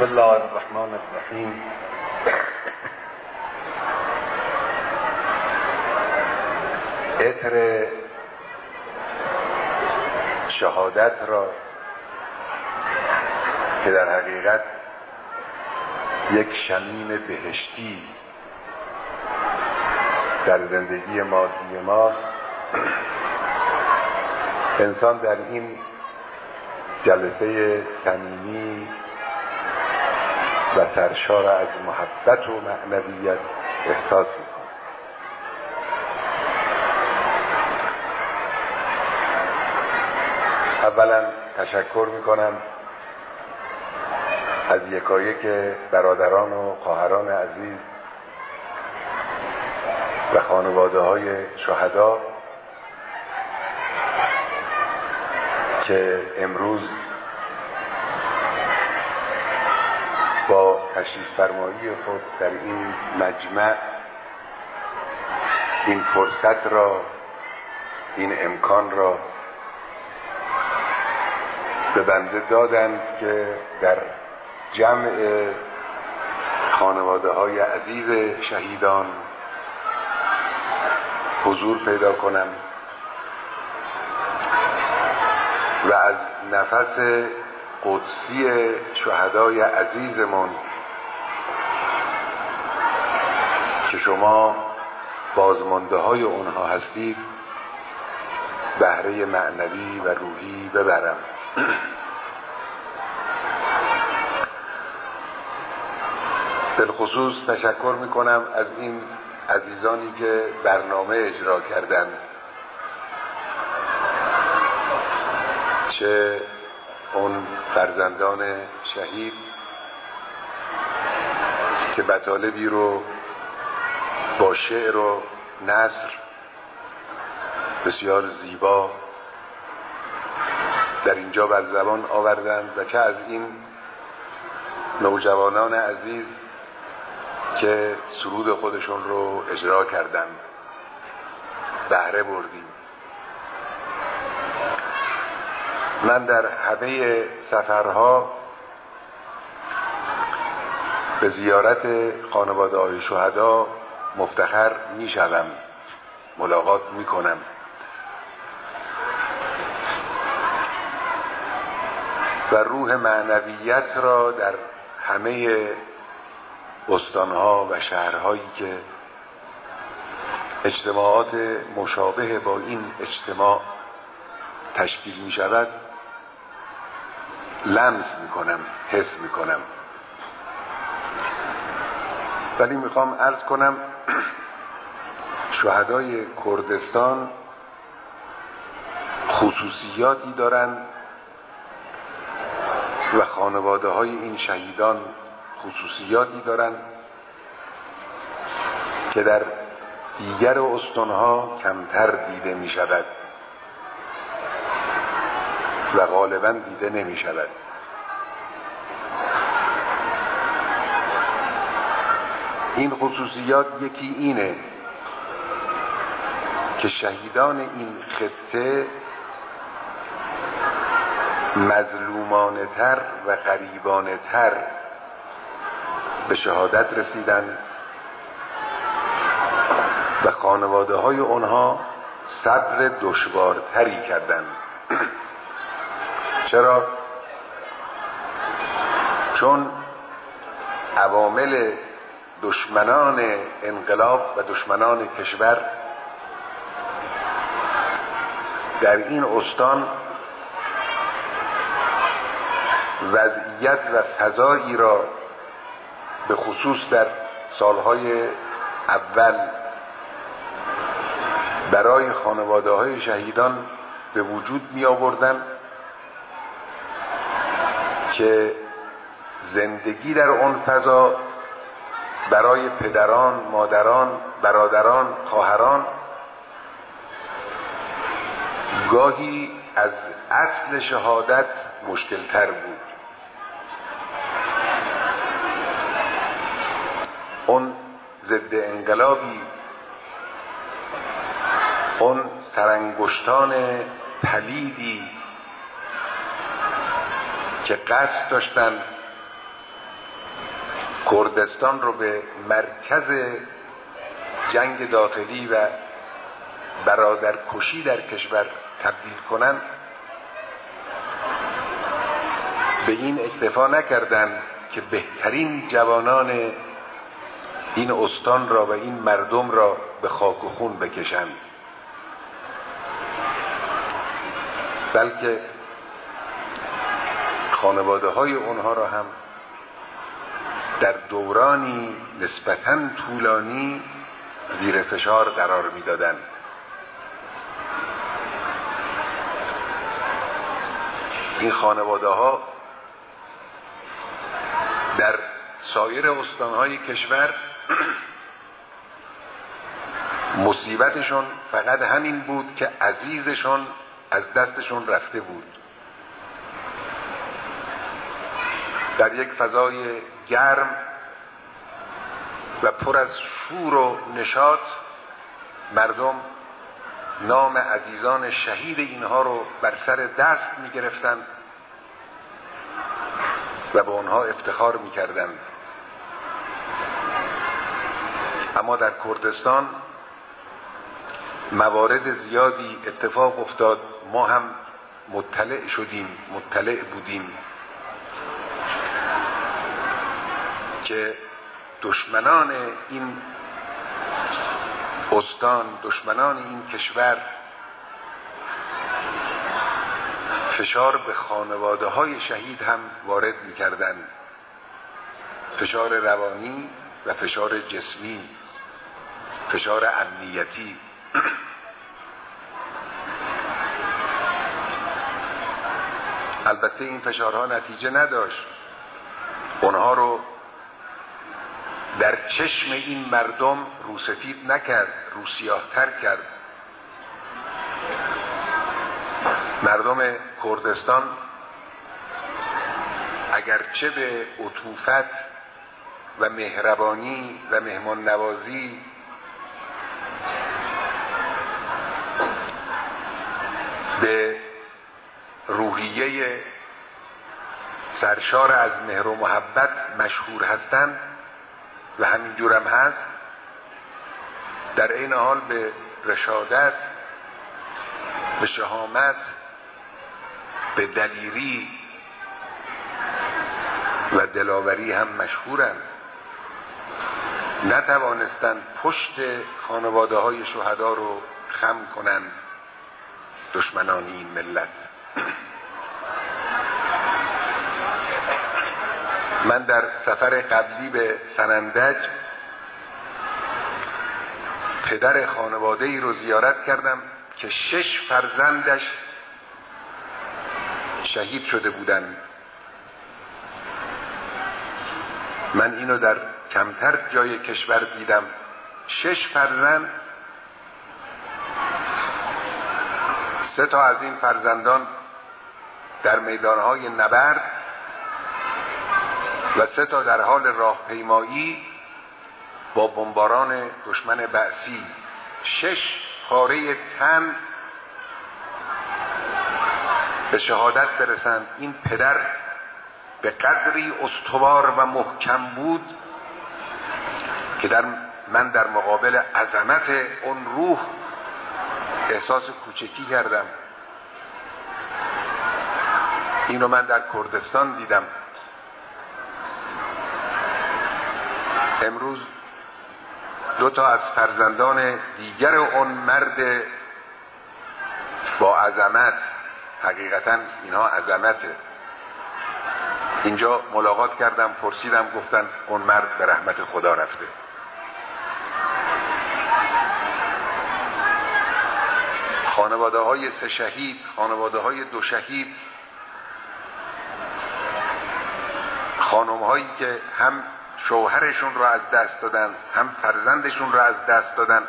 بسم الله الرحمن الرحیم. عطر شهادت را که در حقیقت یک شمیم بهشتی در زندگی مادی ماست، انسان در این جلسه صمیمی و سرشار از محبت و معنویت احساس می‌کنه. اولا تشکر میکنم از یکایک برادران و خواهران عزیز و خانواده های شهدا که امروز با تشریف فرمایی خود در این مجمع این فرصت را، این امکان را به بنده دادند که در جمع خانواده های عزیز شهیدان حضور پیدا کنم و از نفس قدسی شهدای عزیزمون که شما بازمانده های اونها هستید بهره معنوی و روحی ببرم. بالخصوص تشکر میکنم از این عزیزانی که برنامه اجرا کردند، چه اون فرزندان شهید که مطالبی رو با شعر و نثر بسیار زیبا در اینجا بر زبان آوردند و چه از این نوجوانان عزیز که سرود خودشون رو اجرا کردند بهره بردیم. من در همه سفرها به زیارت خانواده های شهدا مفتخر می شدم، ملاقات می کنم. و روح معنویت را در همه استانها و شهرهایی که اجتماعات مشابه با این اجتماع تشکیل می شود لمس می کنم، حس می کنم. ولی میخوام عرض کنم شهدای کردستان خصوصیاتی دارند و خانواده های این شهیدان خصوصیاتی دارند که در دیگر استانها کمتر دیده می شود و غالبا دیده نمی شود. این خصوصیات یکی اینه که شهیدان این خطه مظلومانه تر و غریبانه تر به شهادت رسیدند و خانواده های اونها صبر دشوارتری کردند. چرا؟ چون عوامل دشمنان انقلاب و دشمنان کشور در این استان وضعیت و فضایی را به خصوص در سالهای اول برای خانواده های شهیدان به وجود می آوردن که زندگی در اون فضا برای پدران، مادران، برادران، خواهران گاهی از اصل شهادت مشکل‌تر بود. اون ضد انقلابی، اون سرانگشتان پلیدی که قصد داشتن کردستان رو به مرکز جنگ داخلی و برادرکشی در کشور تبدیل کنن، به این اکتفا نکردند که بهترین جوانان این استان را و این مردم را به خاک و خون بکشند، بلکه خانواده های اونها را هم در دورانی نسبتاً طولانی زیر فشار قرار می‌دادند. این خانواده ها در سایر استانهای کشور مصیبتشون فقط همین بود که عزیزشون از دستشون رفته بود. در یک فضای گرم و پر از شور و نشاط مردم نام عزیزان شهید اینها رو بر سر دست می گرفتن و به اونها افتخار می کردن. اما در کردستان موارد زیادی اتفاق افتاد، ما هم مطلع بودیم که دشمنان این استان، دشمنان این کشور فشار به خانواده های شهید هم وارد می کردن، فشار روانی و فشار جسمی، فشار امنیتی. البته این فشارها نتیجه نداشت، اونها رو در چشم این مردم روسفید نکرد، روسیاه‌تر کرد. مردم کردستان اگرچه به عطوفت و مهربانی و مهمان نوازی به روحیه سرشار از مهر و محبت مشهور هستند و همینجور هم هست، در این حال به رشادت، به شهامت، به دلیری و دلاوری هم مشهورند. نتوانستند پشت خانواده های شهدا رو خم کنند دشمنان این ملت. من در سفر قبلی به سنندج پدر خانواده ای رو زیارت کردم که 6 فرزندش شهید شده بودند. من اینو در کمتر جای کشور دیدم. 6 فرزند، 3 تا از این فرزندان در میدانهای نبرد و 3 تا در حال راهپیمایی با بمباران دشمن بعثی. 6 پاره تن به شهادت برسند. این پدر به قدری استوار و محکم بود که من در مقابل عظمت اون روح احساس کوچکی کردم. این رو من در کردستان دیدم. امروز 2 تا از فرزندان دیگر اون مرد با عظمت، حقیقتا اینها عظمته، اینجا ملاقات کردم، پرسیدم، گفتن اون مرد به رحمت خدا رفته. خانواده های 3 شهید، خانواده های 2 شهید، خانم هایی که هم شوهرشون رو از دست دادن، هم فرزندشون رو از دست دادن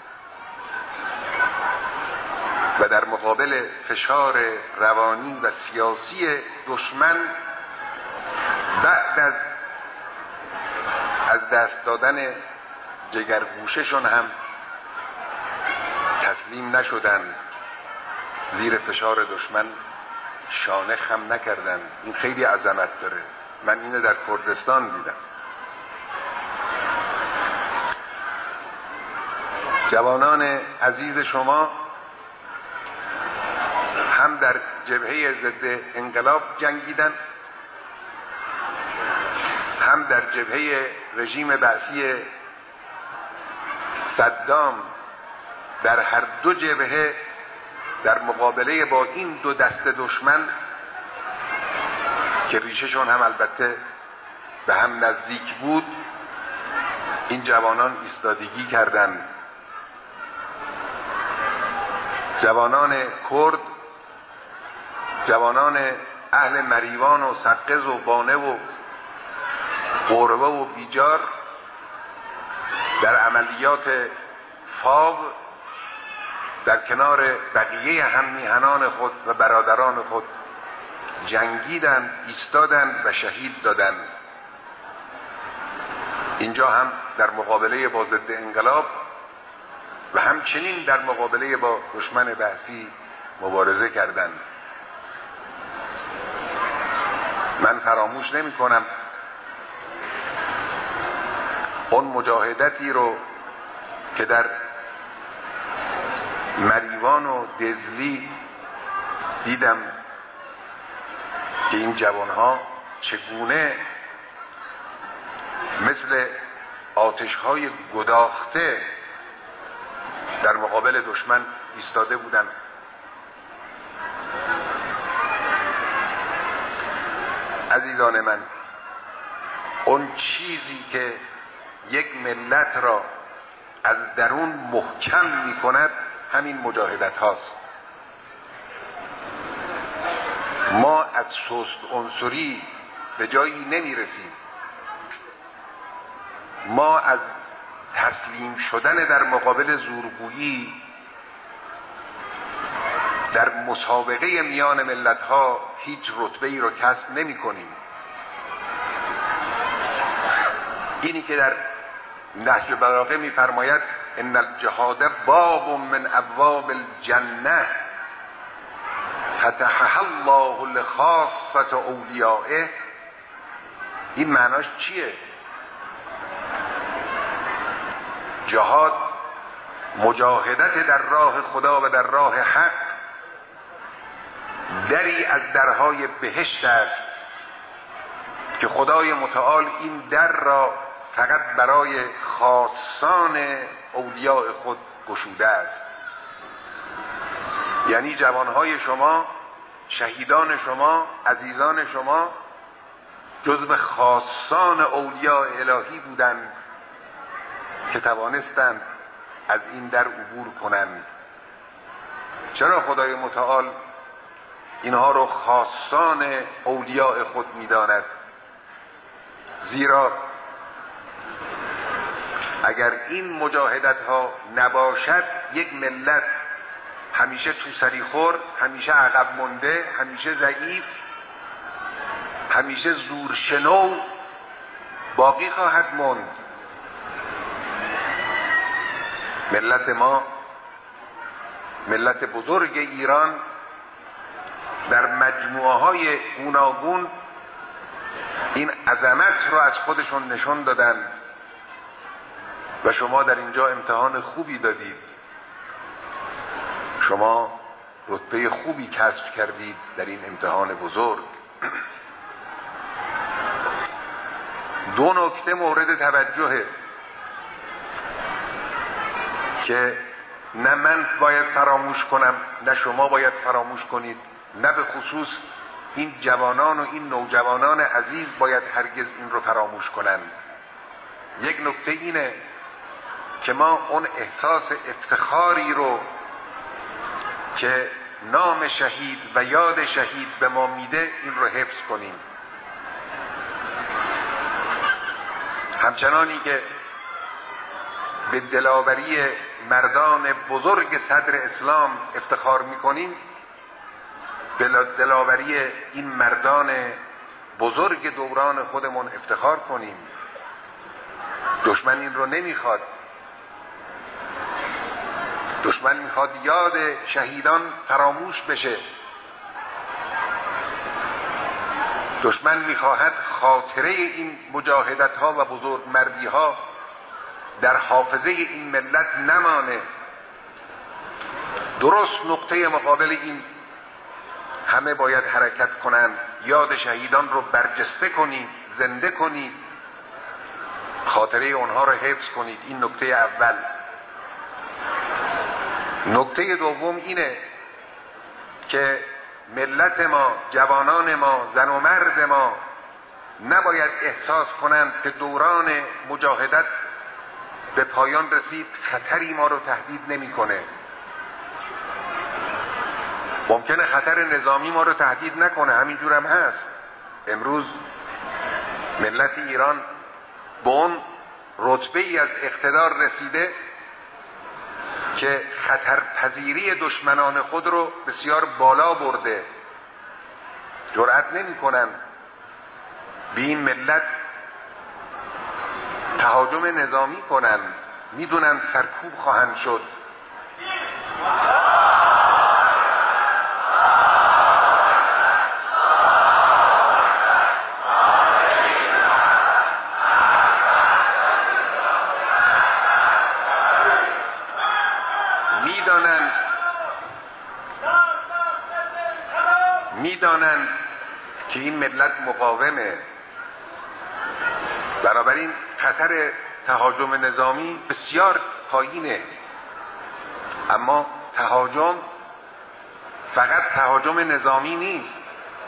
و در مقابل فشار روانی و سیاسی دشمن بعد از دست دادن جگرگوشه‌شون هم تسلیم نشدن، زیر فشار دشمن شانه خم نکردن. این خیلی عظمت داره. من اینو در کردستان دیدم. جوانان عزیز شما هم در جبهه ضد انقلاب جنگیدن، هم در جبهه رژیم بعثی صدام، در هر دو جبهه در مقابله با این دو دست دشمن که ریشهشون هم البته به هم نزدیک بود، این جوانان ایستادگی کردند. جوانان کرد، جوانان اهل مریوان و سقز و بانه و قربه و بیجار در عملیات فاو در کنار بقیه هم میهنان خود و برادران خود جنگیدند، ایستادند و شهید دادند. اینجا هم در مقابله با ضد انقلاب و همچنین در مقابله با دشمن بعثی مبارزه کردند. من فراموش نمی کنم اون مجاهدتی رو که در مریوان و دزلی دیدم که این جوانها چگونه مثل آتش‌های گداخته در مقابل دشمن ایستاده بودند. عزیزان من، اون چیزی که یک ملت را از درون محکم می کند همین مجاهدت هاست. ما از سست عنصری به جایی نمی رسیم. ما از تسلیم شدن در مقابل زورگویی در مسابقه میان ملت ها هیچ رتبه‌ای رو کسب نمی کنیم. اینی که در نهج البلاغه می فرماید ان الجهاد باب من ابواب الجنه فتحها الله لخاصة اولیائه، این معناش چیه؟ جهاد، مجاهدت در راه خدا و در راه حق، دری از درهای بهشت است که خدای متعال این در را فقط برای خاصان اولیاء خود گشوده است. یعنی جوانهای شما، شهیدان شما، عزیزان شما جزو خاصان اولیاء الهی بودند که توانستند از این در عبور کنند. چرا خدای متعال اینها رو خاصان اولیاء خود می‌داند؟ زیرا اگر این مجاهدت ها نباشد، یک ملت همیشه تو سریخور، همیشه عقب مونده، همیشه ضعیف، همیشه زورشنو باقی خواهد موند. ملت ما، ملت بزرگ ایران، در مجموعه های گوناگون این عظمت رو از خودشون نشون دادن و شما در اینجا امتحان خوبی دادید. شما رتبه خوبی کسب کردید در این امتحان بزرگ. دو نکته مورد توجهه که نه من باید فراموش کنم، نه شما باید فراموش کنید، نه به خصوص این جوانان و این نوجوانان عزیز باید هرگز این رو فراموش کنند. یک نکته اینه که ما اون احساس افتخاری رو که نام شهید و یاد شهید به ما میده این رو حفظ کنیم. همچنانی که به دلاوری مردان بزرگ صدر اسلام افتخار میکنیم، به دلاوری این مردان بزرگ دوران خودمون افتخار کنیم. دشمن این رو نمیخواد. دشمن میخواد یاد شهیدان فراموش بشه. دشمن میخواهد خاطره این مجاهدت ها و بزرگ مردی ها در حافظه این ملت نمانه. درست نقطه مقابل این همه باید حرکت کنند، یاد شهیدان رو برجسته کنید، زنده کنید، خاطره اونها رو حفظ کنید. این نکته اول. نکته دوم اینه که ملت ما، جوانان ما، زن و مرد ما نباید احساس کنند که دوران مجاهدت به پایان رسید، خطری ما رو تهدید نمی‌کنه. ممکنه خطر نظامی ما رو تهدید نکنه، همینجور هم هست. امروز ملت ایران به اون رتبه ای از اقتدار رسیده که خطرپذیری دشمنان خود رو بسیار بالا برده. جرأت نمی‌کنن به این ملت تهاجم نظامی کنن، میدونن سرکوب خواهند شد. میدانن که این ملت مقاومه، بنابراین خطر تهاجم نظامی بسیار پایینه. اما تهاجم فقط تهاجم نظامی نیست.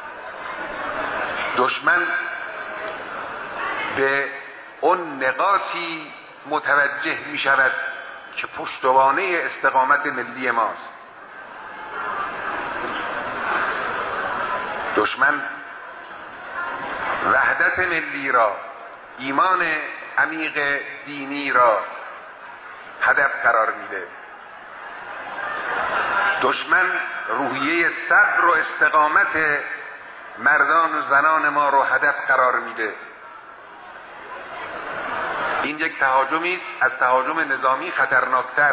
دشمن به اون نقاطی متوجه می شود که پشتوانه استقامت ملی ماست. دشمن وحدت ملی را، ایمان عمیق دینی را هدف قرار میده. دشمن روحیه صبر و استقامت مردان و زنان ما رو هدف قرار میده. این یک تهاجمی است از تهاجم نظامی خطرناکتر.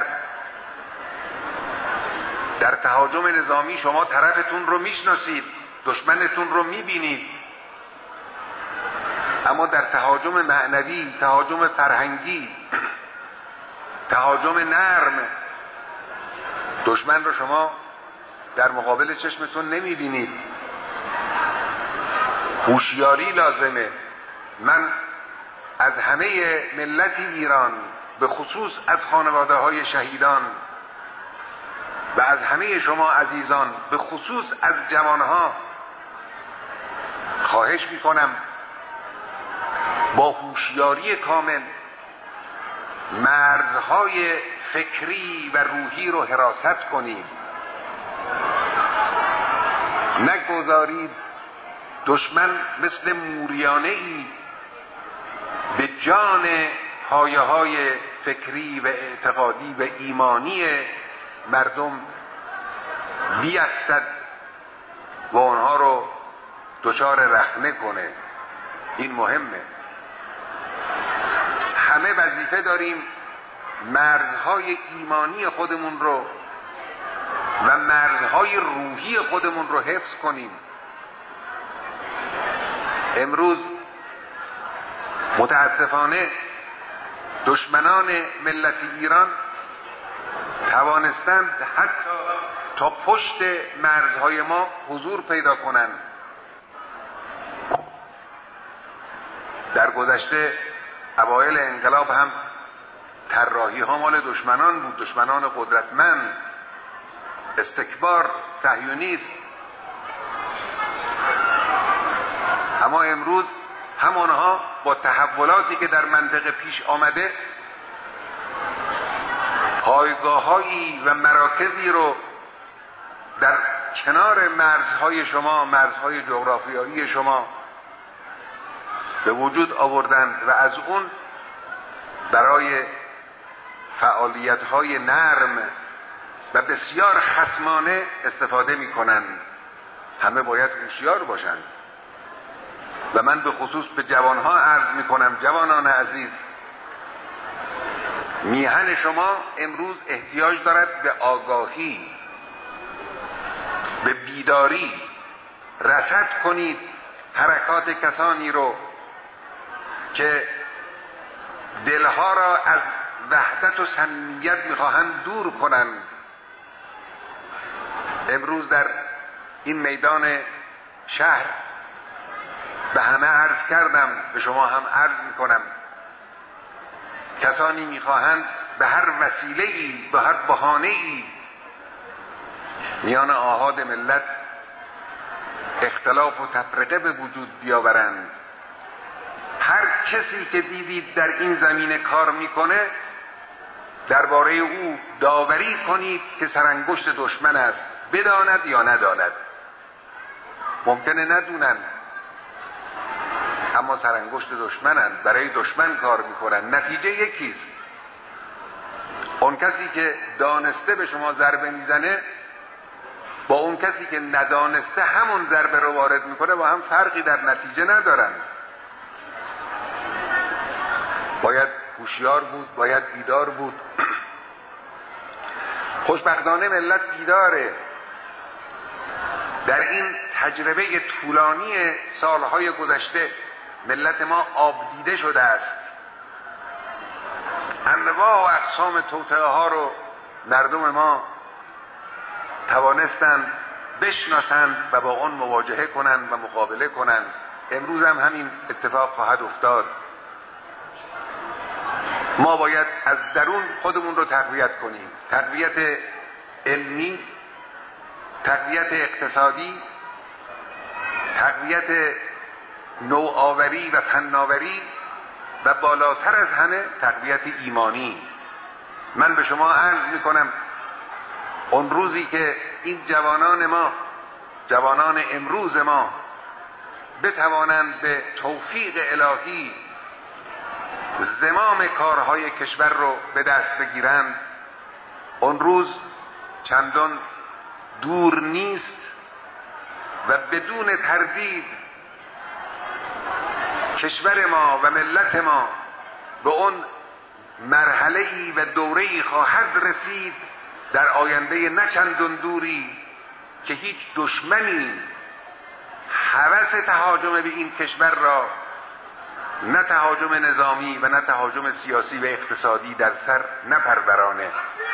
در تهاجم نظامی شما طرفتون رو میشناسید، دشمنتون رو میبینید، اما در تهاجم معنوی، تهاجم فرهنگی، تهاجم نرم، دشمن رو شما در مقابل چشمتون نمیبینید. هوشیاری لازمه. من از همه ملت ایران، به خصوص از خانواده های شهیدان و از همه شما عزیزان، به خصوص از جوانها خواهش میکنم با هوشیاری کامل مرزهای فکری و روحی رو حراست کنید. نگذارید دشمن مثل موریانه ای به جان پایه‌های فکری و اعتقادی و ایمانی مردم بیفتد و آنها رو دچار رخنه کنه. این مهمه. همه وظیفه داریم مرزهای ایمانی خودمون رو و مرزهای روحی خودمون رو حفظ کنیم. امروز متاسفانه دشمنان ملت ایران توانستند حتی تا پشت مرزهای ما حضور پیدا کنند. در گذشته اوایل انقلاب هم طراحی ها مال دشمنان بود، دشمنان قدرتمند، استکبار، صهیونیست. اما امروز همانها با تحولاتی که در منطقه پیش آمده پایگاه‌هایی و مراکزی رو در کنار مرزهای شما، مرزهای جغرافیایی شما به وجود آوردند و از اون برای فعالیت‌های نرم و بسیار خصمانه استفاده می‌کنند. همه باید هوشیار باشند و من به خصوص به جوانها عرض می‌کنم: جوانان عزیز، میهن شما امروز احتیاج دارد به آگاهی، به بیداری. رصد کنید حرکات کسانی رو که دلها را از وحدت و صمیمیت میخواهند دور کنند. امروز در این میدان شهر به همه عرض کردم، به شما هم عرض میکنم، کسانی میخواهند به هر وسیله‌ای، به هر بهانه‌ای میان آحاد ملت اختلاف و تفرقه به وجود بیاورند. هر کسی که دیدید در این زمینه کار میکنه درباره او داوری کنید که سرانگشت دشمن است، بداند یا نداند. ممکنه ندونن اما سرانگشت دشمنند، برای دشمن کار میکنن. نتیجه یکیست، اون کسی که دانسته به شما ضربه میزنه با اون کسی که ندانسته همون ضربه رو وارد میکنه با هم فرقی در نتیجه ندارن. باید هوشیار بود، باید بیدار بود. خوشبختانه ملت بیداره. در این تجربه طولانی سالهای گذشته ملت ما آب دیده شده است. انواع و اقسام توطئه ها رو مردم ما توانستند بشناسند و با اون مواجهه کنند و مقابله کنند. امروز هم همین اتفاق خواهد افتاد. ما باید از درون خودمون رو تقویت کنیم، تقویت علمی، تقویت اقتصادی، تقویت نوآوری و فناوری و بالاتر از همه تقویت ایمانی. من به شما عرض میکنم اون روزی که این جوانان ما، جوانان امروز ما بتوانند به توفیق الهی زمام کارهای کشور رو به دست بگیرند، اون روز چندان دور نیست و بدون تردید کشور ما و ملت ما به اون مرحله‌ای و دوره‌ای خواهد رسید در آینده نه چندان دوری که هیچ دشمنی هوس تهاجم به این کشور را، نه تهاجم نظامی و نه تهاجم سیاسی و اقتصادی، در سر نپرورانه.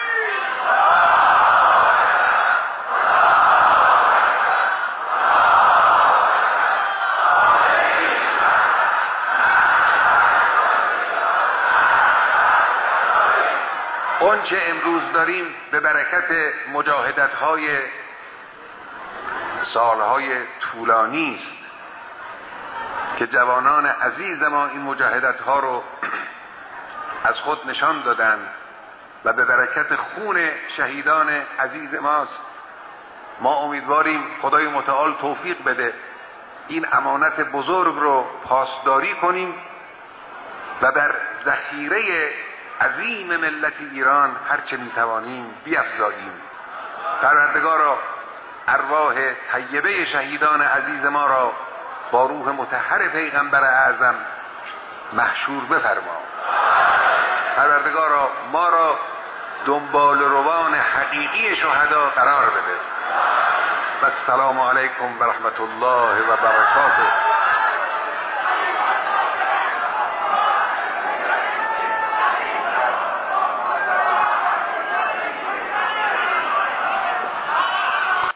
اون چه امروز داریم به برکت مجاهدت‌های سالهای طولانی است که جوانان عزیز ما این مجاهدت‌ها رو از خود نشان دادند و به برکت خون شهیدان عزیز ماست. ما امیدواریم خدای متعال توفیق بده این امانت بزرگ رو پاسداری کنیم و در ذخیره عظیم ملت ایران هرچه میتوانیم بیفزاییم. پروردگارا ارواح طیبه شهیدان عزیز ما را با روح مطهر پیغمبر اعظم محشور بفرما. پروردگارا ما را دنبال روان حقیقی شهدا قرار بده. و السلام علیکم و رحمت الله و برکاته.